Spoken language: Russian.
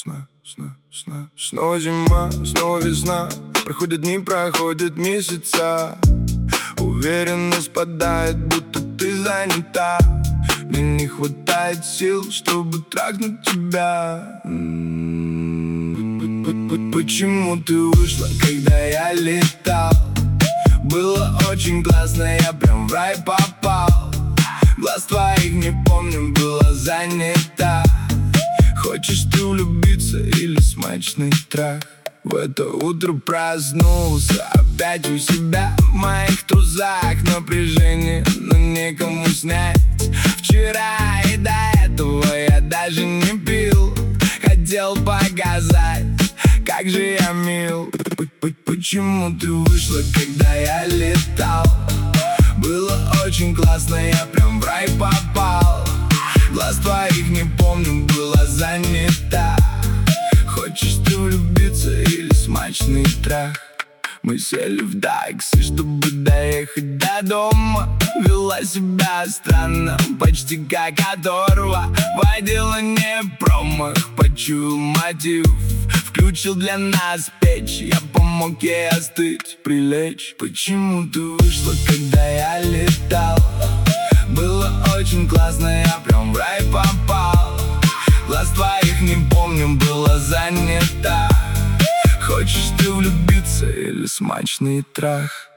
Снова зима, снова весна. Проходят дни, проходят месяца. Уверенно спадает, будто ты занята. Мне не хватает сил, чтобы трахнуть тебя. Почему ты вышла, когда я летал? Было очень классно, я прям в рай попал. Глаз твоих не помню, была занята. Хочешь ты влюбиться или смачный трах? В это утро проснулся опять у себя. В моих трусах напряжение, но некому снять. Вчера и до этого я даже не пил. Хотел показать, как же я мил. Почему ты вышла, когда я летал? Было очень классно, я прям в рай попал. Глаз твоих не помню, была занята. Хочешь ты влюбиться или смачный трах? Мы сели в такси, чтобы доехать до дома. Вела себя странно, почти как оторва. Водила не промах, почуял мотив. Включил для нас печь, я помог ей остыть, прилечь. Почему ты вышла, когда я летал? Было очень классно, я прям в рай попал. Глаз твоих не помню, была занята. Хочешь ты влюбиться или смачный трах?